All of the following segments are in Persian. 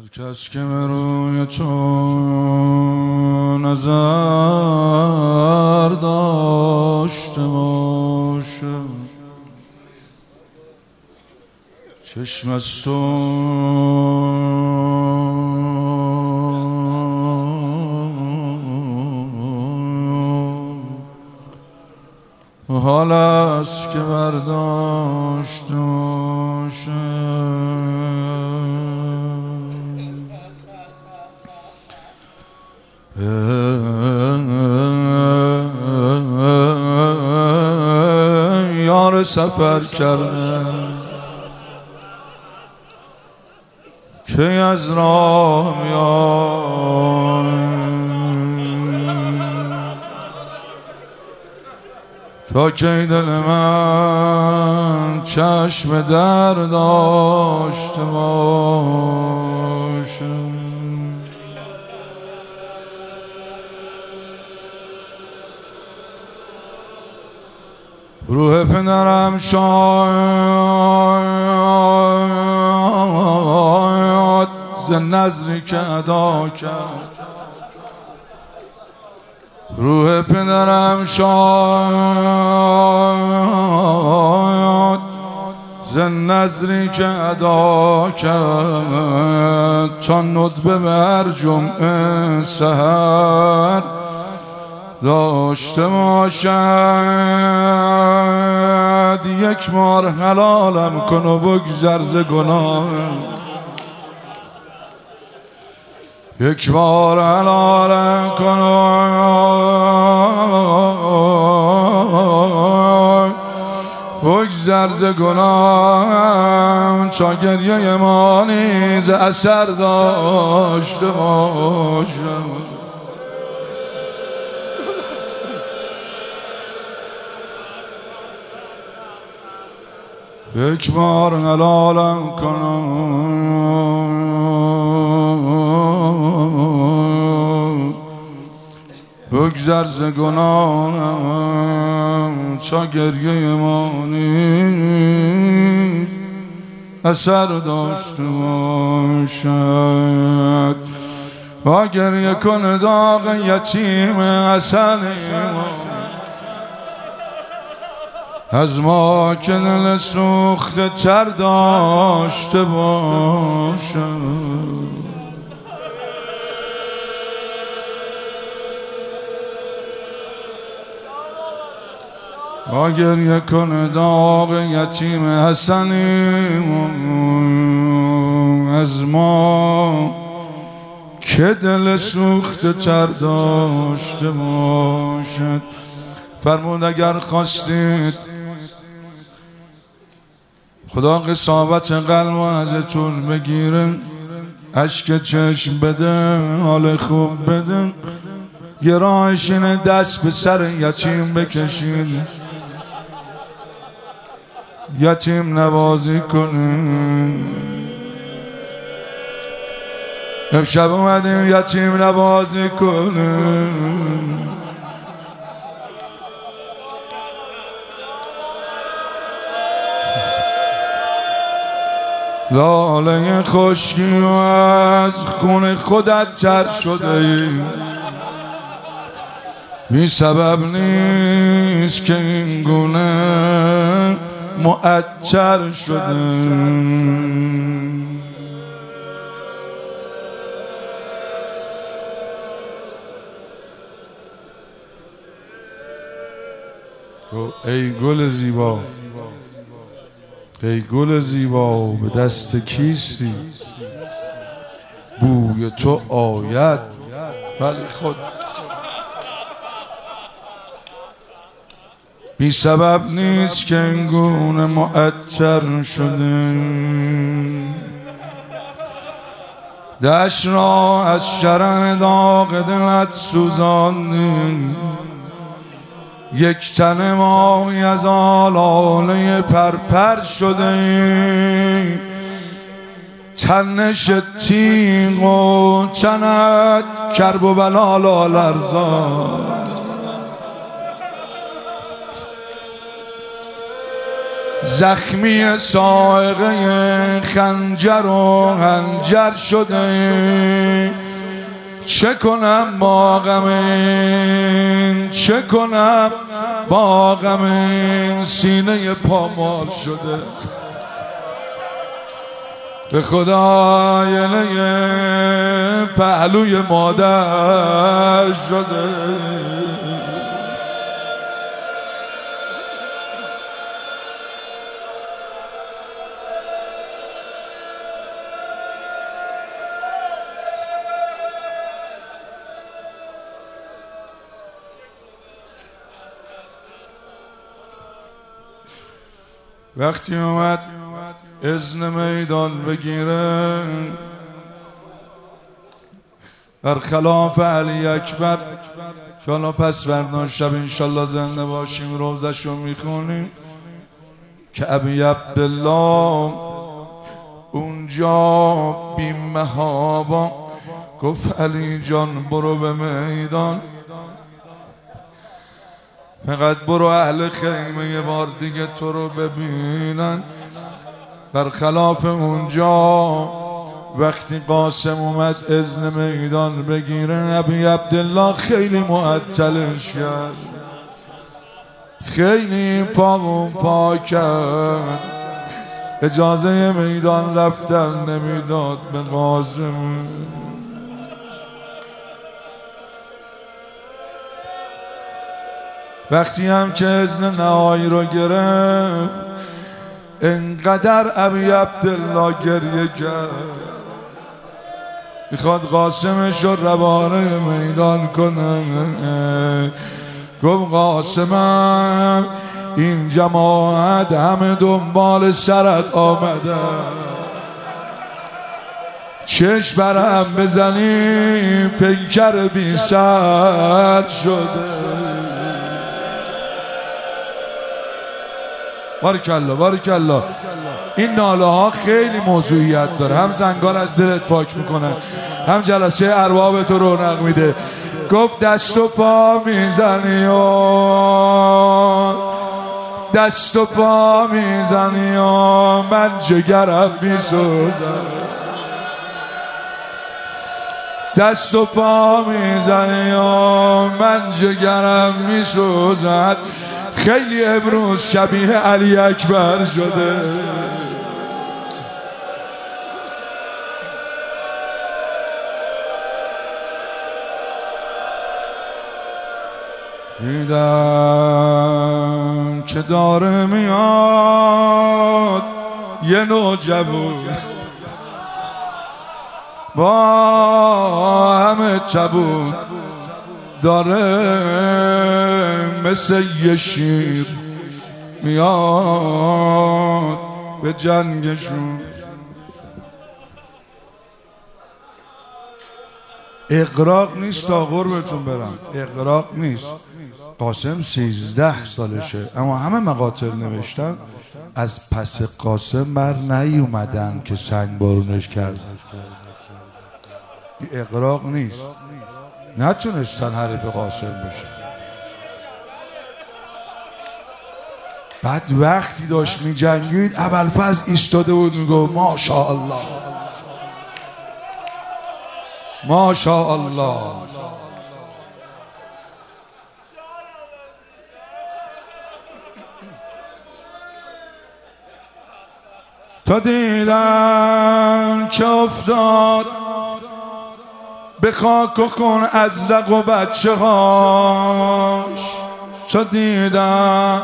کس که به روی تو نظر داشته باشه چشم از تو حال است که برداشته باشه یار سفر کرده که از راه میاد تا که دل من چشم در داشته باشه روح پدرم شاید ز نذری که ادا کرد روح پدرم شاید ز نذری که ادا کرد تا ندبه بر جمعه سحر داشته باشد یک بار حلالم کن و بگذر ز گناه یک بار حلالم کن و بگذر ز گناه تا گریه ما نیز اثر داشته باشد یک بار حلالم کنم بگذر ز گناهم تا گریه ما نیز اثر داشته باشد و گریه کن داغ یتیم حسن ما از ما که دل سوخته تر داشته باشد و گریه کن داغ یتیم حسنی از ما که دل سوخته تر داشته باشد. فرمود اگر خواستید خدا قساوت قلب ازتون بگیره اشک چشم بده حال خوب بده یه راهش اینه دست به سر یتیم بکشید یتیم نوازی کنید. امشب اومدیم یتیم نوازی کنید لاله خشکی و از خون خودت تر شده ای بی سبب نیست که این گونه معطر شده. ای گل زیبا ای گل زیبا به دست کیستی بوی تو آید ولی خود بی سبب نیست که این گونه معطر شده. دشت را از شرر داغ دلت سوزاندی یک تن ماهی از آلاله پرپر شده تنش تیغ و چنت کرب و بلا لرزان زخمی سائقه خنجر و هنجر شده. چه کنم با غم این، چه کنم با غم این سینه پامال شده. به خدا یله پهلوی مادر شده. وقتی اومد اذن میدان بگیره، برخلاف علی اکبر که حالا پس فردا شب انشالله زنده باشیم روزشو میخونیم، که ابی عبدالله اونجا بی محابا گفت علی جان برو به میدان، فقط برو اهل خیمه یه بار دیگه تو رو ببینن. برخلاف اونجا وقتی قاسم اومد اذن میدان بگیره، ابی عبدالله خیلی معطلش کرد، خیلی پا کرد، اجازه میدان رفتن نمیداد به قاسم. وقتی هم که اذن نهایی رو گرفت، انقدر ابی عبدالله گریه کرد، میخواد قاسمش رو روانه میدان کنه. گفت قاسمم این جماعت همه دنبال سرت آمده، چشم برم بزنی پیکر بی سر شده. بارکالله بارکالله. این ناله ها خیلی موضوعیت داره، هم زنگار از دلت پاک میکنه، هم جلسه ارباب تو رونق میده. گفت دست و پا میزنی و دست و پا میزنی و من جگرم میسوزم، دست و پا میزنی و من جگرم میسوزد. خیلی امروز شبیه علی اکبر شده. دیدم که داره میاد یه نوجوان با همه چبون، داره مثل یه شیر میاد به جنگشون. اغراق نیست تا قربتون برم، اغراق نیست. قاسم 13 سالشه، اما همه مقاطع نوشتن از پس قاسم بر نیومدن که سنگ بارونش کرد. اغراق نیست، نتونستن حریف قاسم بشه. بعد وقتی داشت می جنگید ابوالفضل ایستاده بود میگفت ماشاءالله ماشاءالله. تا دیدم که افتاد به خاک و خون ازرق و بچه هاش، تا دیدم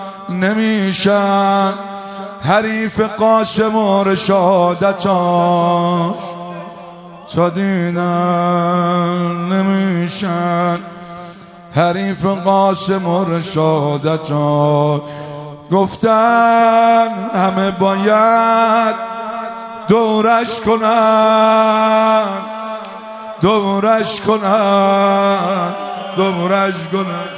نمیشن حریف قاسم و رشادتاش، تا دیدم نمیشن حریف قاسم و رشادتاش. گفتن همه باید دورش کنن، دورش کنن، دورش کنن.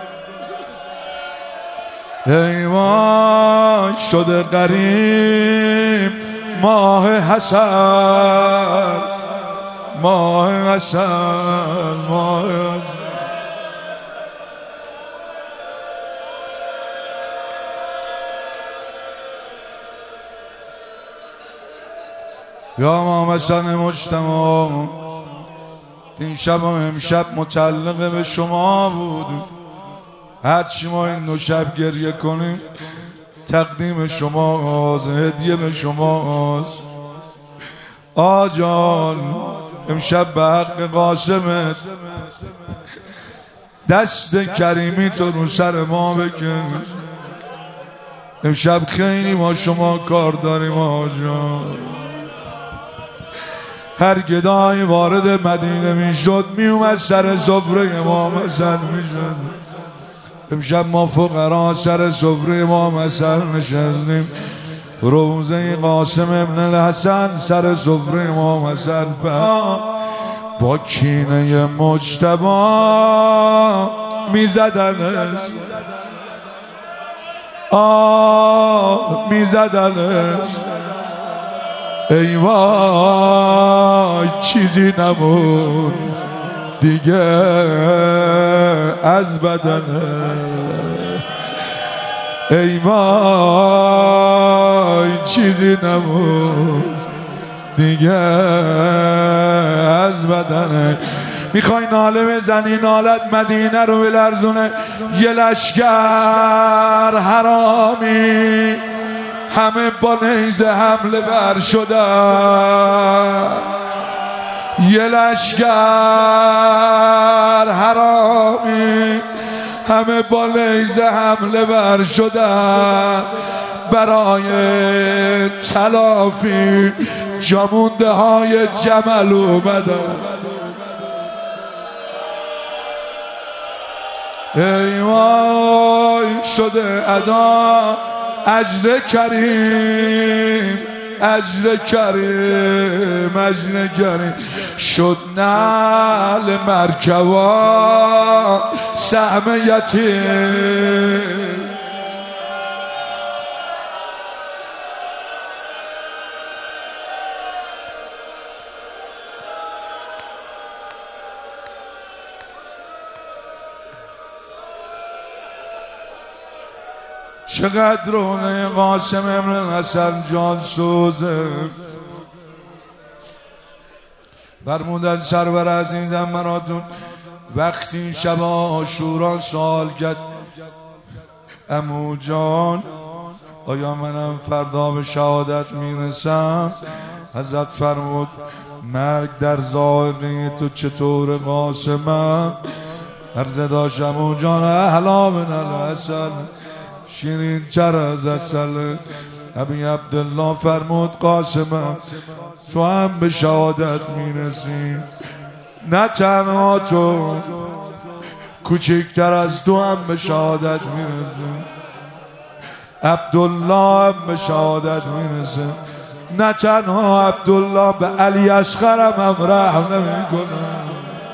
ایوان شده قریب ماه حسن، ماه حسن، ماه حسن. یا امام حسن مجتمع، این شب و امشب متعلق به شما بود. هرچی ما این دو شب گریه کنیم تقدیم شماست، هدیه به شماست. آجان امشب به حق قاسمت دست کریمی تو رو سر ما بکن. امشب خیلی ما شما کار داریم آجان. هر گدایی وارد مدینه می شد می اومد سر سفره امام حسن می شد. امشب ما فقرا سر سفره امام حسن نشستیم. روزه قاسم ابن الحسن سر سفره امام حسن با کینه مجتبی می زدنش، می زدنش. ای وای چیزی نمون دیگه از بدنه. ای وای چیزی نمون دیگه از بدنه. میخوای ناله بزنی نالت مدینه رو بلرزونه. یه لشکر حرامی همه با نیزه حمله ور شدن. یه لشکر حرامی همه با نیزه حمله ور شدن. برای تلافی جامونده های جمل اومدن. ای وای شده ادا اجر کریم، اجر کریم، اجر کریم. شد نعل مرکبا سهم یتیم. چقدر رونه قاسم ابن حسن جان سوزه. فرمودن سرور عزیزم مراتون وقتی شب عاشورا سوال کرد عمو جان آیا منم فردا به شهادت میرسم؟ حضرت فرمود مرگ در ذائقه تو چطور قاسمم؟ عرض داشت عمو جان احلا من العسل، شیرین تر از عسل. ابی عبدالله فرمود قاسمم تو هم به شهادت میرسی. نه تنها تو کوچکتر از تو هم به شهادت میرسی. عبدالله هم به شهادت میرسه. نه تنها عبدالله به علی اصغر هم رحم نمیکنه.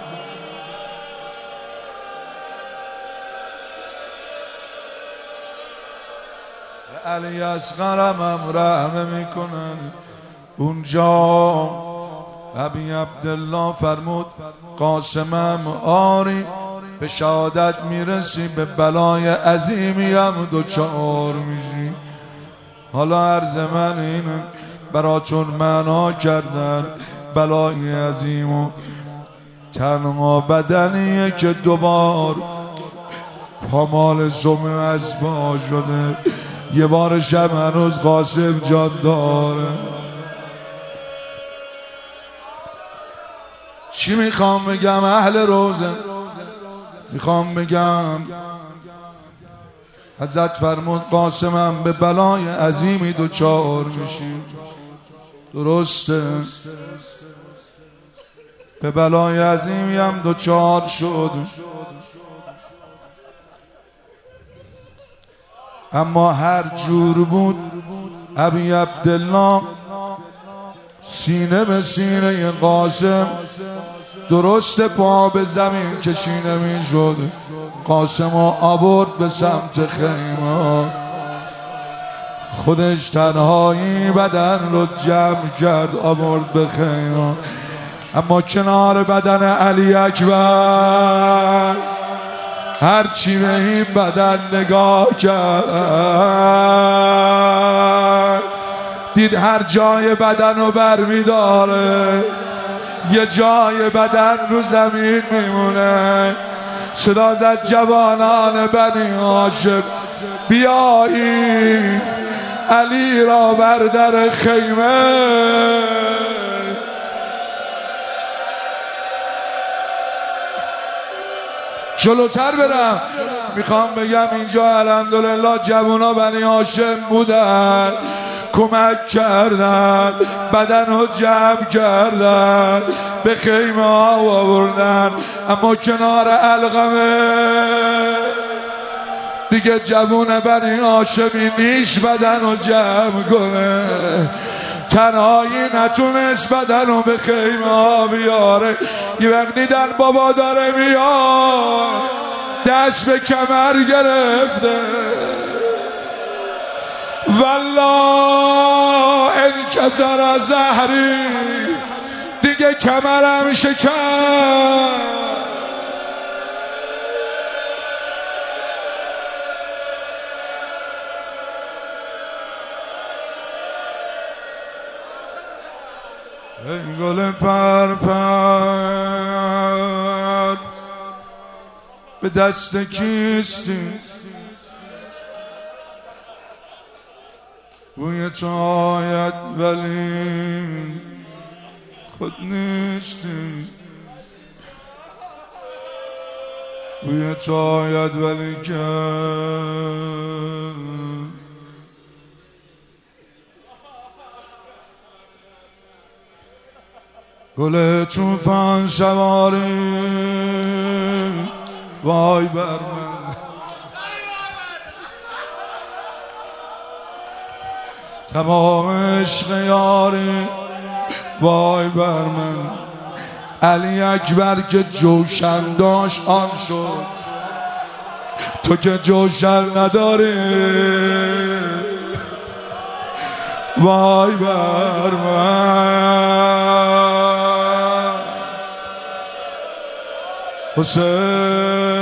علی اصغر هم رحم میکنن. اونجا ابی عبدالله فرمود قاسمم آری به شهادت میرسی، به بلای عظیمی هم دوچار میشی. حالا عرض من اینه براتون معنا کردن بلای عظیم و تنها بدنیه که دوبار پامال سم اسبا شده. یه بار شب هنوز قاسم جان داره. چی میخوام بگم اهل روزه؟ میخوام بگم حضرت فرمود قاسمم به بلای عظیمی دوچار میشی. درسته به بلای عظیمی هم دوچار شد، اما هر جور بود ابی عبدالله سینه به سینه قاسم درست پا به زمین کشینه می شد. قاسم رو آورد به سمت خیمه، خودش تنهایی بدن رو جمع کرد آورد به خیمه. اما کنار بدن علی اکبر هرچی به این بدن نگاه کرد دید هر جای بدن رو بر میداره، یه جای بدن رو زمین میمونه. صدا زد جوانان بنی هاشم بیایی علی را بر در خیمه. جلوتر برم میخوام بگم اینجا الحمدلله جوونا بنی هاشم بودن، کمک کردن، بدن رو جمع کردن، به خیمه ها آوردن. اما کنار علقمه دیگه جوون بنی هاشمی نیست بدن رو جمع کنه، تنهایی نتونست بدن رو به خیمه ها بیاره. یه وقت دیدن بابا داره میاد، دست به کمر گرفته، والله انکسر زهری، دیگه کمرم شکست. ای گل پرپر به دست کیستی، بوی تو آید ولی خود نیستی، بوی تو آید ولی که گل طوفان سواری وای بر من، تمام عشق یاری وای بر من. علی اکبر که جوشن داشت آن شد، تو که جوشن نداری وای بر من. حسین